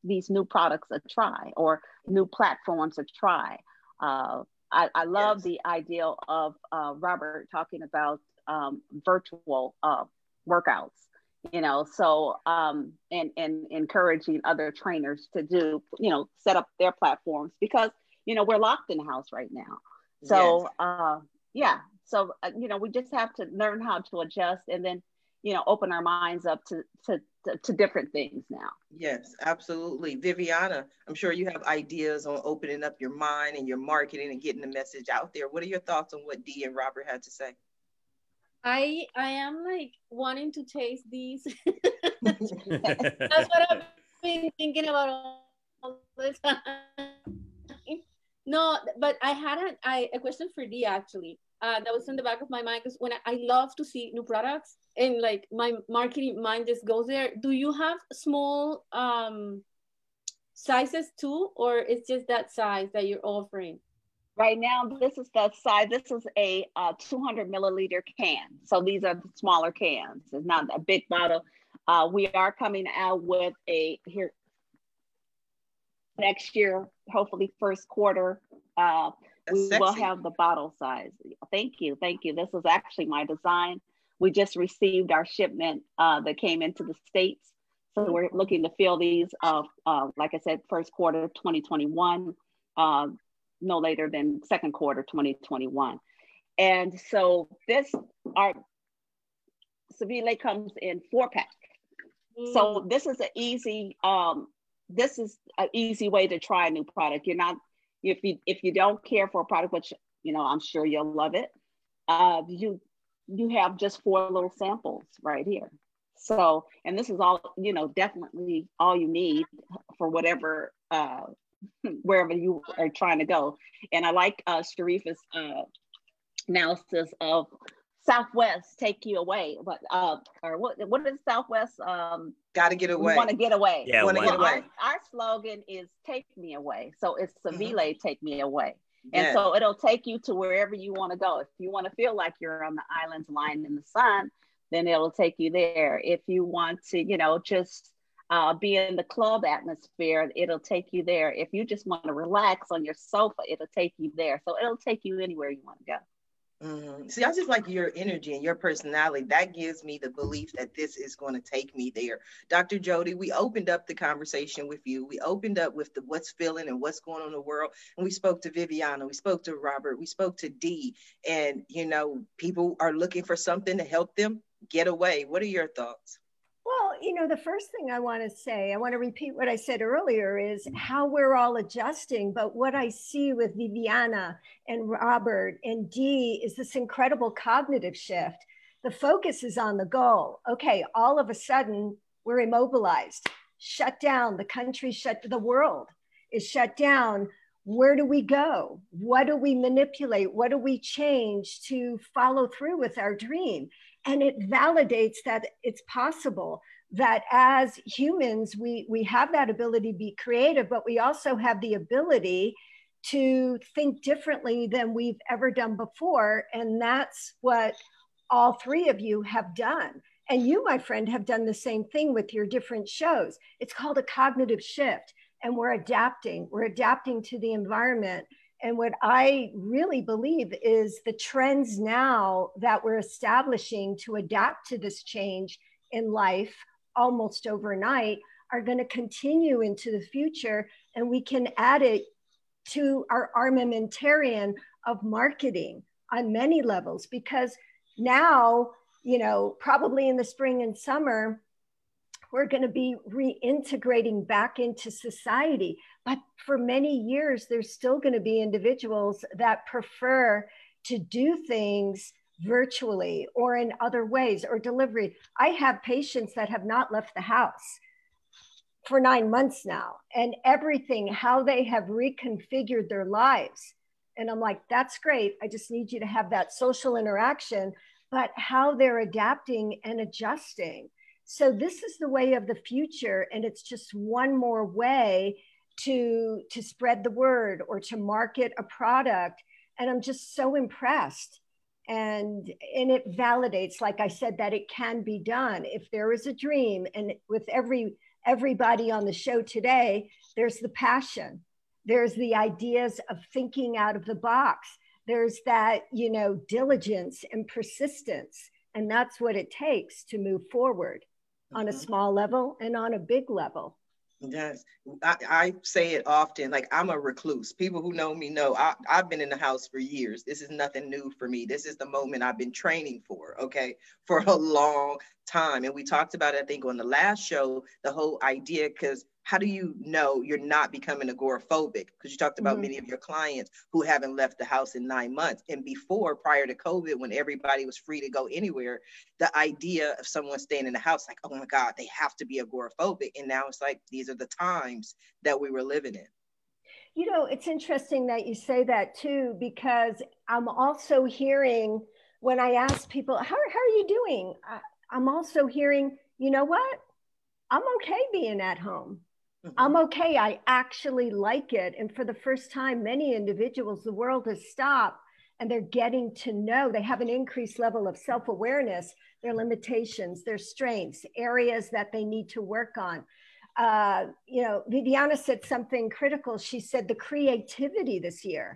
these new products a try, or new platforms a try. Uh, I, I love yes. the idea of uh, Robert talking about um, virtual uh, workouts, you know, so um, and, and encouraging other trainers to do, you know, set up their platforms, because, you know, we're locked in the house right now. So, yes. uh, yeah, so, uh, you know, we just have to learn how to adjust, and then, you know, open our minds up to, to, to, to different things now. Yes, absolutely. Viviana, I'm sure you have ideas on opening up your mind and your marketing and getting the message out there. What are your thoughts on what Dee and Robert had to say? I I am like wanting to taste these. That's what I've been thinking about all the time. No, but I had a, I, a question for Dee, actually. Uh, that was in the back of my mind, because when I, I love to see new products, and like my marketing mind just goes there. Do you have small um, sizes too, or it's just that size that you're offering? Right now, this is the size. This is a uh, two hundred milliliter can. So these are the smaller cans. It's not a big bottle. Uh, we are coming out with a here next year, hopefully first quarter. Uh, we sexy. will have the bottle size. Thank you, thank you. This is actually my design. We just received our shipment uh, that came into the States. So we're looking to fill these, uh, uh, like I said, first quarter twenty twenty-one. Uh, no later than second quarter twenty twenty-one. And so this, our Seville comes in four pack. Mm. So this is an easy, um, this is an easy way to try a new product. You're not, if you if you don't care for a product, which, you know, I'm sure you'll love it, uh, you, you have just four little samples right here. So, and this is all, you know, definitely all you need for whatever, uh, wherever you are trying to go. And I like uh, Sharifa's uh, analysis of Southwest take you away, but uh, or what? What is Southwest? Um, Got to get away. Want to get away? Yeah, want to get away. Our, our slogan is "Take me away," so it's Seville, mm-hmm. take me away, yes. and so it'll take you to wherever you want to go. If you want to feel like you're on the islands lying in the sun, then it'll take you there. If you want to, you know, just Uh, be in the club atmosphere, it'll take you there. If you just want to relax on your sofa, it'll take you there. So it'll take you anywhere you want to go. Mm-hmm. See, I just like your energy and your personality. That gives me the belief that this is going to take me there. Doctor Jody, we opened up the conversation with you. We opened up with the what's feeling and what's going on in the world. And we spoke to Viviana, we spoke to Robert, we spoke to Dee. And, you know, people are looking for something to help them get away. What are your thoughts? Well, you know, the first thing I want to say, I want to repeat what I said earlier, is how we're all adjusting. But what I see with Viviana and Robert and Dee is this incredible cognitive shift. The focus is on the goal. Okay, all of a sudden, we're immobilized, shut down. The country shut, the world is shut down. Where do we go? What do we manipulate? What do we change to follow through with our dream? And it validates that it's possible, that as humans, we, we have that ability to be creative, but we also have the ability to think differently than we've ever done before. And that's what all three of you have done. And you, my friend, have done the same thing with your different shows. It's called a cognitive shift. And we're adapting, we're adapting to the environment. And what I really believe is the trends now that we're establishing to adapt to this change in life almost overnight are going to continue into the future. And we can add it to our armamentarium of marketing on many levels, because now, you know, probably in the spring and summer, we're going to be reintegrating back into society. But for many years, there's still going to be individuals that prefer to do things virtually or in other ways, or delivery. I have patients that have not left the house for nine months now, and everything, how they have reconfigured their lives. And I'm like, that's great. I just need you to have that social interaction, but how they're adapting and adjusting. So this is the way of the future. And it's just one more way to, to spread the word or to market a product. And I'm just so impressed. And, and it validates, like I said, that it can be done. If there is a dream, and with every, everybody on the show today, there's the passion. There's the ideas of thinking out of the box. There's that, you know, diligence and persistence. And that's what it takes to move forward on a small level and on a big level. Yes, I, I say it often, like I'm a recluse. People who know me know I, I've been in the house for years. This is nothing new for me. This is the moment I've been training for, okay, for a long time. And we talked about it, I think, on the last show, the whole idea, because how do you know you're not becoming agoraphobic? Because you talked about mm-hmm. many of your clients who haven't left the house in nine months. And before, prior to COVID, when everybody was free to go anywhere, the idea of someone staying in the house, like, oh my God, they have to be agoraphobic. And now it's like, these are the times that we were living in. You know, it's interesting that you say that too, because I'm also hearing when I ask people, how, how are you doing? I, I'm also hearing, you know what? I'm okay being at home. Mm-hmm. I'm okay. I actually like it. And for the first time, many individuals, the world has stopped and they're getting to know, they have an increased level of self-awareness, their limitations, their strengths, areas that they need to work on. Uh, you know, Viviana said something critical. She said the creativity this year.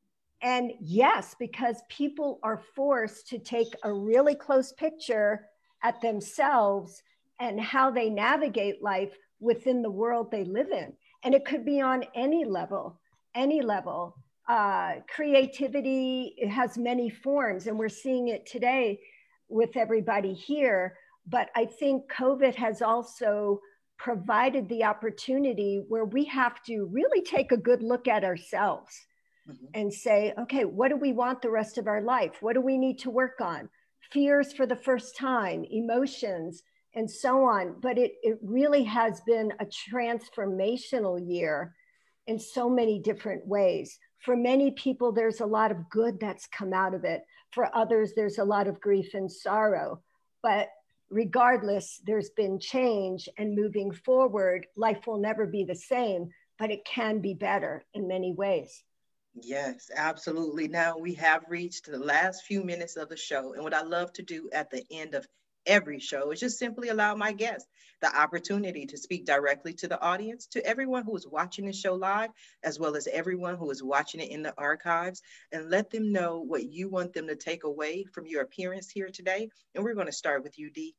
And yes, because people are forced to take a really close picture at themselves and how they navigate life within the world they live in. And it could be on any level, any level. Uh, creativity has many forms, and we're seeing it today with everybody here. But I think COVID has also provided the opportunity where we have to really take a good look at ourselves mm-hmm. and say, okay, what do we want the rest of our life? What do we need to work on? Fears for the first time, emotions, and so on. But it, it really has been a transformational year in so many different ways. For many people, there's a lot of good that's come out of it. For others, there's a lot of grief and sorrow. But regardless, there's been change, and moving forward, life will never be the same, but it can be better in many ways. Yes, absolutely. Now we have reached the last few minutes of the show. And what I love to do at the end of every show is just simply allow my guests the opportunity to speak directly to the audience, to everyone who is watching the show live, as well as everyone who is watching it in the archives, and let them know what you want them to take away from your appearance here today. And we're going to start with you, Dee.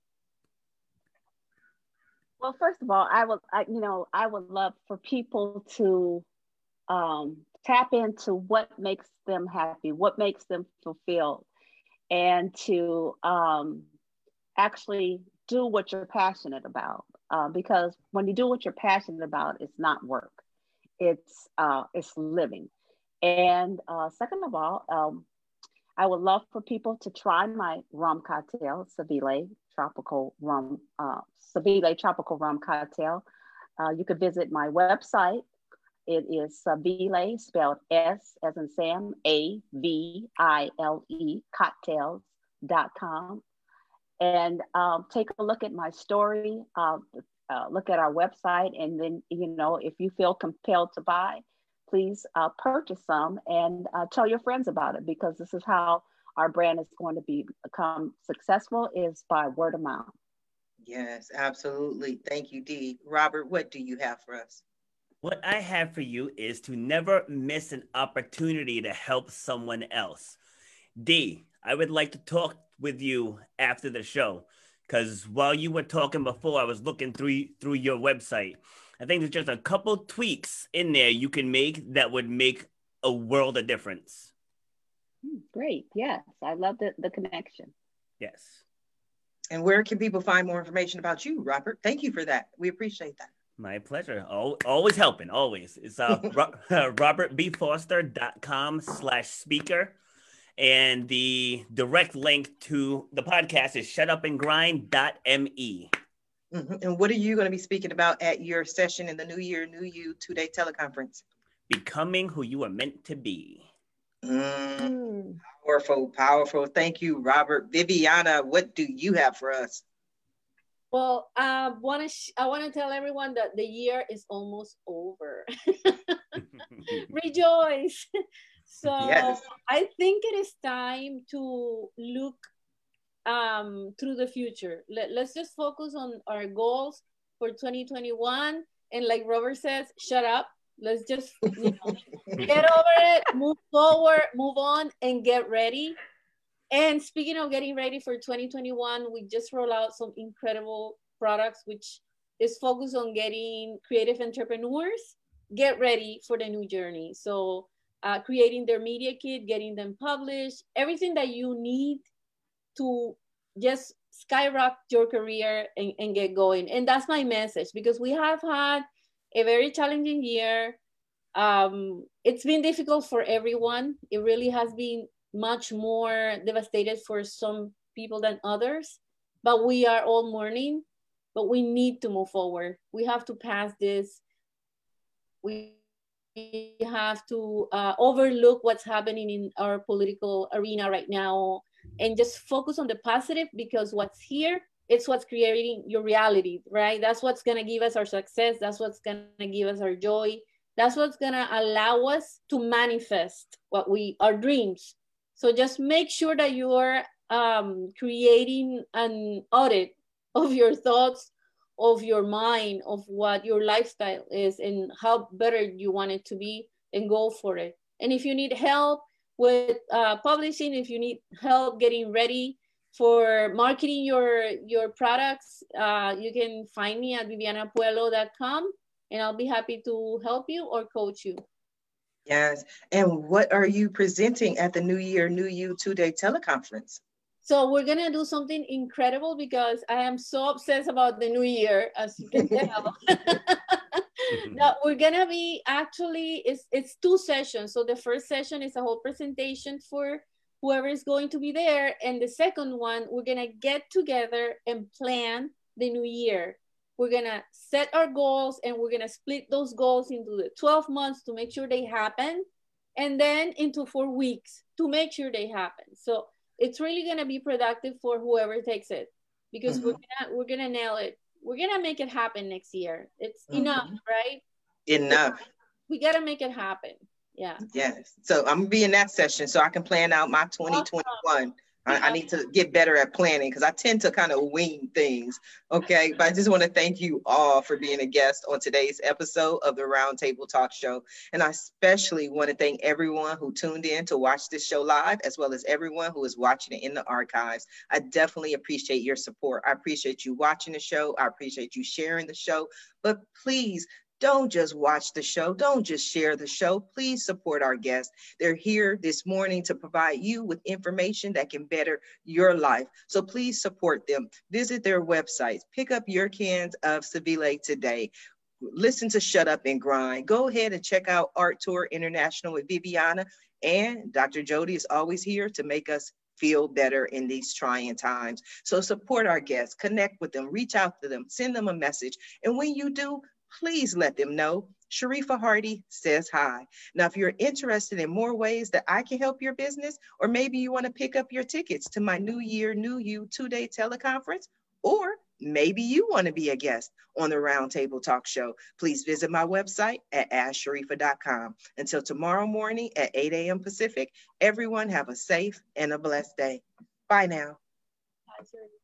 Well, first of all, I would, I, you know, I would love for people to um, tap into what makes them happy, what makes them fulfilled, and to um, actually do what you're passionate about. Uh, because when you do what you're passionate about, it's not work, it's uh, it's living. And uh, second of all, um, I would love for people to try my rum cocktail, Seville Tropical Rum, uh, Seville Tropical Rum Cocktail. Uh, you could visit my website. It is Seville, spelled S as in Sam, A V I L E, cocktails dot com. And um, take a look at my story, uh, uh, look at our website, and then, you know, if you feel compelled to buy, please uh, purchase some and uh, tell your friends about it, because this is how our brand is going to be, become successful, is by word of mouth. Yes, absolutely. Thank you, Dee. Robert, what do you have for us? What I have for you is to never miss an opportunity to help someone else. Dee, I would like to talk with you after the show, because while you were talking before, I was looking through through your website. I think there's just a couple tweaks in there you can make that would make a world of difference. Great. Yes. I love the, the connection. Yes. And where can people find more information about you, Robert? Thank you for that. We appreciate that. My pleasure. Al- always helping, always. It's uh, ro- robert b foster dot com slash speaker. And the direct link to the podcast is shut up and grind dot me. Mm-hmm. And what are you going to be speaking about at your session in the New Year, New You two-day teleconference? Becoming who you are meant to be. Mm, mm. Powerful, powerful. Thank you, Robert. Viviana, what do you have for us? Well, I want to sh- I want to tell everyone that the year is almost over. Rejoice. So yes. I think it is time to look um, through the future. Let, let's just focus on our goals, for twenty twenty-one. And like Robert says, shut up. Let's just, you know, get over it, move forward, move on, and get ready. And speaking of getting ready for twenty twenty-one, we just rolled out some incredible products, which is focused on getting creative entrepreneurs get ready for the new journey. So uh, creating their media kit, getting them published, everything that you need to just skyrocket your career and, and get going. And that's my message, because we have had a very challenging year. Um, it's been difficult for everyone. It really has been much more devastated for some people than others, but we are all mourning, but we need to move forward. We have to pass this. We have to uh, overlook what's happening in our political arena right now and just focus on the positive, because what's here, it's what's creating your reality, right? That's what's gonna give us our success. That's what's gonna give us our joy. That's what's gonna allow us to manifest what we, our dreams. So just make sure that you are um, creating an audit of your thoughts, of your mind, of what your lifestyle is and how better you want it to be, and go for it. And if you need help with uh, publishing, if you need help getting ready for marketing your, your products, uh, you can find me at viviana puelo dot com, and I'll be happy to help you or coach you. Yes. And what are you presenting at the New Year, New You two-day teleconference? So we're gonna do something incredible, because I am so obsessed about the new year, as you can tell. Now we're gonna be actually, it's, it's two sessions. So the first session is a whole presentation for whoever is going to be there. And the second one, we're gonna get together and plan the new year. We're gonna set our goals, and we're gonna split those goals into the twelve months to make sure they happen, and then into four weeks to make sure they happen. So it's really gonna be productive for whoever takes it, because mm-hmm. we're gonna we're gonna nail it. We're gonna make it happen next year. It's mm-hmm. enough, right? Enough. We gotta make it happen. Yeah. Yes. So I'm gonna be in that session so I can plan out my twenty twenty-one. Awesome. I, I need to get better at planning, because I tend to kind of wing things. Okay. But I just want to thank you all for being a guest on today's episode of the Roundtable Talk Show. And I especially want to thank everyone who tuned in to watch this show live, as well as everyone who is watching it in the archives. I definitely appreciate your support. I appreciate you watching the show. I appreciate you sharing the show. But please, don't just watch the show. Don't just share the show. Please support our guests. They're here this morning to provide you with information that can better your life. So please support them. Visit their websites. Pick up your cans of Seville today. Listen to Shut Up and Grind. Go ahead and check out Art Tour International with Viviana. And Doctor Jody is always here to make us feel better in these trying times. So support our guests. Connect with them. Reach out to them. Send them a message. And when you do, please let them know Sharifa Hardy says hi. Now, if you're interested in more ways that I can help your business, or maybe you want to pick up your tickets to my New Year, New You two-day teleconference, or maybe you want to be a guest on the Roundtable Talk Show, please visit my website at ask sharifa dot com. Until tomorrow morning at eight a.m. Pacific, everyone have a safe and a blessed day. Bye now. Bye, Sharifa.